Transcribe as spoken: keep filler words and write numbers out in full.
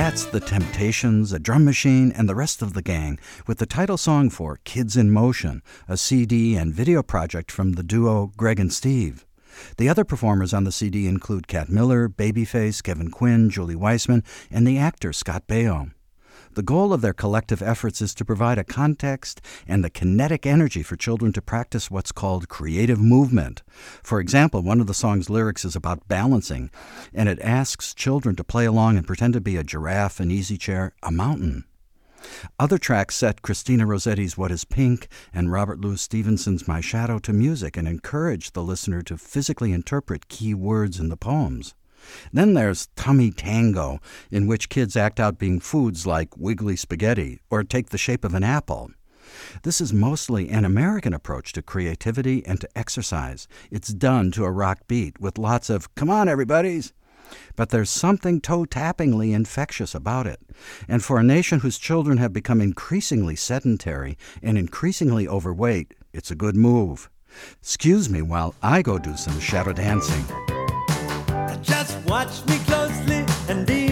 That's The Temptations, A Drum Machine, and the rest of the gang with the title song for Kids in Motion, a C D and video project from the duo Greg and Steve. The other performers on the C D include Cat Miller, Babyface, Kevin Quinn, Julie Weissman, and the actor Scott Baio. The goal of their collective efforts is to provide a context and the kinetic energy for children to practice what's called creative movement. For example, one of the song's lyrics is about balancing, and it asks children to play along and pretend to be a giraffe, an easy chair, a mountain. Other tracks set Christina Rossetti's What is Pink and Robert Louis Stevenson's My Shadow to music and encourage the listener to physically interpret key words in the poems. Then there's Tummy Tango, in which kids act out being foods like wiggly spaghetti or take the shape of an apple. This is mostly an American approach to creativity and to exercise. It's done to a rock beat with lots of, come on everybody's. But there's something toe-tappingly infectious about it. And for a nation whose children have become increasingly sedentary and increasingly overweight, it's a good move. Excuse me while I go do some shadow dancing. Just watch me closely and be